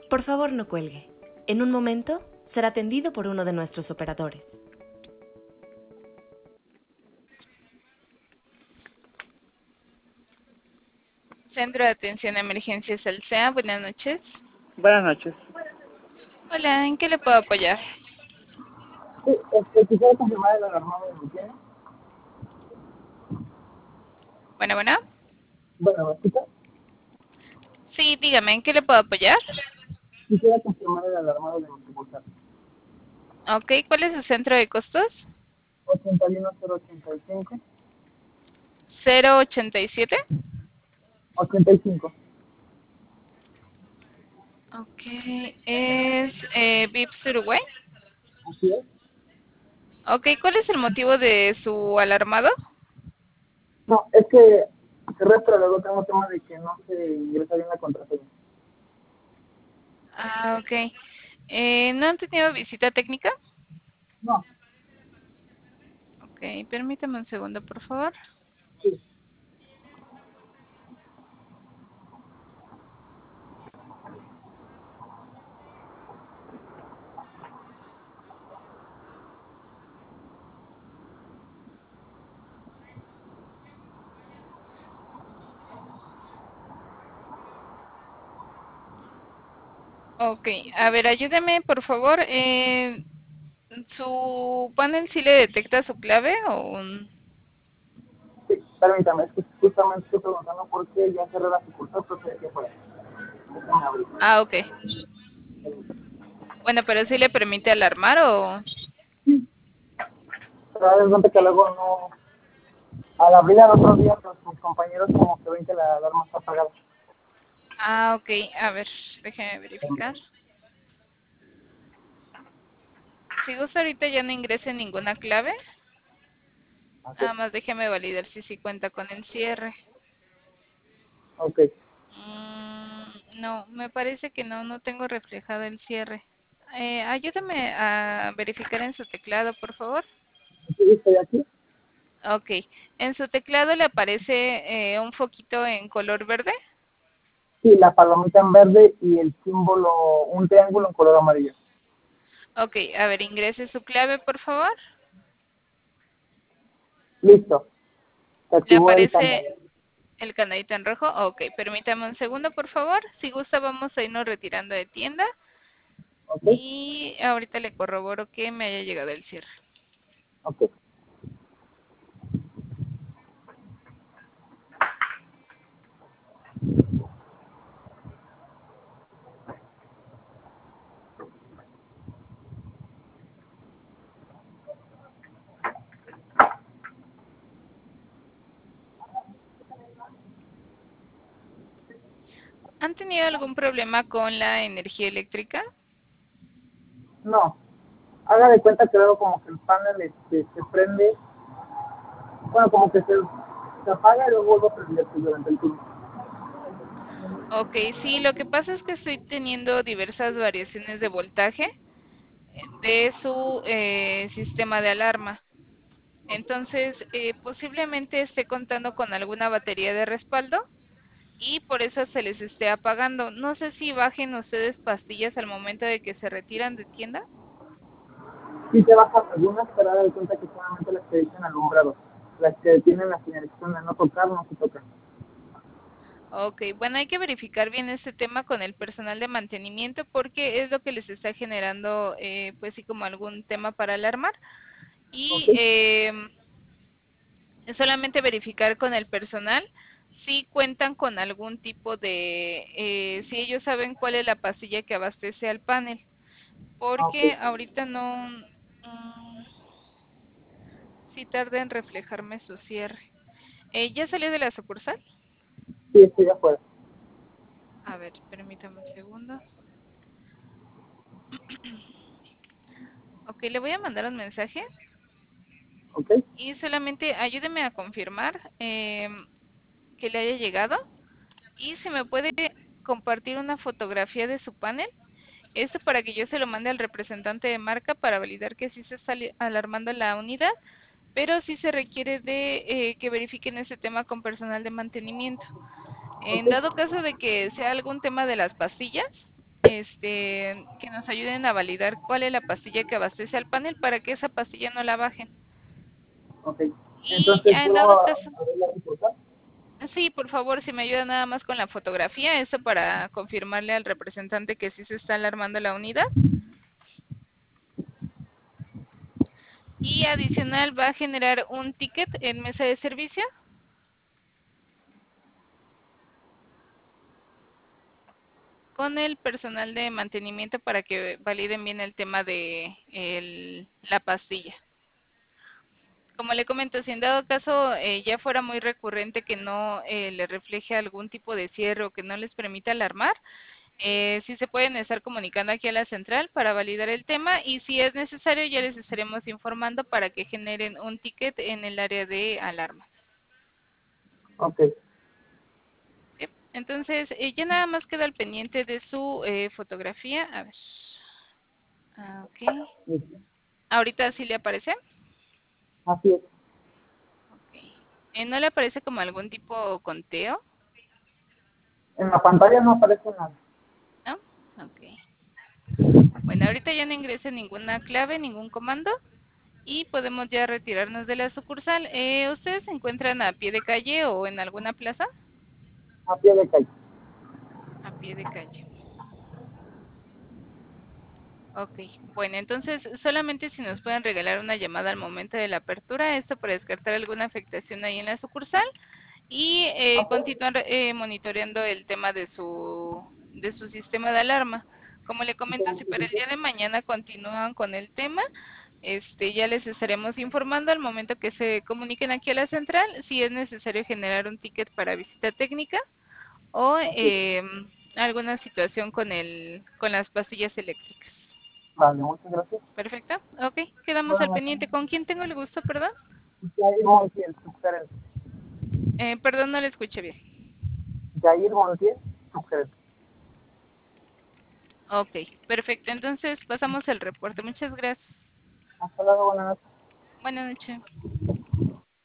Por favor, no cuelgue. En un momento será atendido por uno de nuestros operadores. Centro de Atención a Emergencias Alsea, buenas noches. Buenas noches. Hola, ¿en qué le puedo apoyar? Sí, quisiera confirmar el alarmado de mi tienda. Bueno. Bueno, ¿me escucha? Sí, dígame, ¿en qué le puedo apoyar? Quisiera confirmar el alarmado de mi sucursal. Ok, ¿cuál es su centro de costos? 81085. 087. 85. Ok, es Vips Uruguay. Así es. Ok, ¿cuál es el motivo de su alarmado? No, es que cerré, pero luego tengo tema de que no se ingresa bien la contraseña. Ah, ok. ¿No han tenido visita técnica? No, Ok, permítame un segundo, por favor. sí. Ok, a ver, ayúdeme, por favor. ¿Su panel sí le detecta su clave o un...? Sí, permítame, es que justamente estoy preguntando por qué ya cerré la sucursal, pero se dejé por ahí. Déjame abrir. Ah, ok. Bueno, pero sí le permite alarmar o... Pero da cuenta que luego no... Al abrir al otro día, pues mis compañeros como que ven que la alarma está apagada. Ah, ok. A ver, déjeme verificar. Si gusta ahorita ya no ingrese ninguna clave. Así es. Nada más déjeme validar si sí cuenta con el cierre. Ok. No, me parece que no tengo reflejado el cierre. Ayúdame a verificar en su teclado, por favor. Sí, estoy aquí. Ok. En su teclado le aparece un foquito en color verde. Sí, la palomita en verde y el símbolo, un triángulo en color amarillo. Ok, a ver, ingrese su clave, por favor. Listo. Se ¿Le activó el aparece candado. el candadito en rojo? Ok, permítame un segundo, por favor. Si gusta, vamos a irnos retirando de tienda. ¿Ok? Y ahorita le corroboro que me haya llegado el cierre. Ok. ¿Han tenido algún problema con la energía eléctrica? No. Haga de cuenta que luego como que el panel se prende, bueno, como que se apaga y luego vuelve a prenderse durante el turno. Ok, sí, lo que pasa es que estoy teniendo diversas variaciones de voltaje de su sistema de alarma. Entonces, posiblemente esté contando con alguna batería de respaldo y por eso se les esté apagando. No sé si bajen ustedes pastillas al momento de que se retiran de tienda. Sí se bajan algunas, pero haga de cuenta que solamente las que dicen alumbrado. Las que tienen la señalización de no tocar, no se tocan. Ok, bueno, hay que verificar bien este tema con el personal de mantenimiento porque es lo que les está generando, pues sí, como algún tema para alarmar. ¿Ok? Y solamente verificar con el personal si cuentan con algún tipo de, si ellos saben cuál es la pastilla que abastece al panel, Ok. porque ahorita no, si tarda en reflejarme su cierre. ¿Ya salió de la sucursal? Sí, estoy de acuerdo. A ver, permítame un segundo. Ok, le voy a mandar un mensaje ¿Ok? y solamente ayúdeme a confirmar que le haya llegado y si me puede compartir una fotografía de su panel. Esto para que yo se lo mande al representante de marca para validar que sí se está alarmando la unidad, pero sí se requiere de que verifiquen ese tema con personal de mantenimiento. En ¿Ok? dado caso de que sea algún tema de las pastillas, que nos ayuden a validar cuál es la pastilla que abastece al panel para que esa pastilla no la bajen. Ok. Y Entonces, ya en ¿puedo dado caso, abrir la sucursal? sí, por favor, si me ayuda nada más con la fotografía, eso para confirmarle al representante que sí se está alarmando la unidad. Y adicional va a generar un ticket en mesa de servicio. Con el personal de mantenimiento para que validen bien el tema de la pastilla. Como le comento, si en dado caso ya fuera muy recurrente que no le refleje algún tipo de cierre o que no les permita alarmar, sí se pueden estar comunicando aquí a la central para validar el tema y si es necesario ya les estaremos informando para que generen un ticket en el área de alarma. Ok. Bien, entonces ya nada más queda al pendiente de su fotografía. A ver. Ok. Listo. ¿Ahorita sí le aparece? Así es. Ok. ¿No le aparece como algún tipo conteo? En la pantalla no aparece nada. ¿No? Ok. Bueno, ahorita ya no ingrese ninguna clave, ningún comando y podemos ya retirarnos de la sucursal. ¿Ustedes se encuentran a pie de calle o en alguna plaza? A pie de calle. A pie de calle. Ok, bueno, entonces solamente si nos pueden regalar una llamada al momento de la apertura, esto para descartar alguna afectación ahí en la sucursal y Ok. continuar monitoreando el tema de su sistema de alarma. Como le comento, si para el día de mañana continúan con el tema, ya les estaremos informando al momento que se comuniquen aquí a la central si es necesario generar un ticket para visita técnica o alguna situación con las pastillas eléctricas. Vale, muchas gracias. Perfecto, ok, quedamos al Buenas pendiente. noches. ¿Con quién tengo el gusto, perdón? Jair Montiel, subgerente. Perdón, no le escuché bien. Jair Montiel, subgerente. Ok, perfecto, entonces pasamos el reporte. Muchas gracias. Hasta luego, buenas noches. Buenas noches.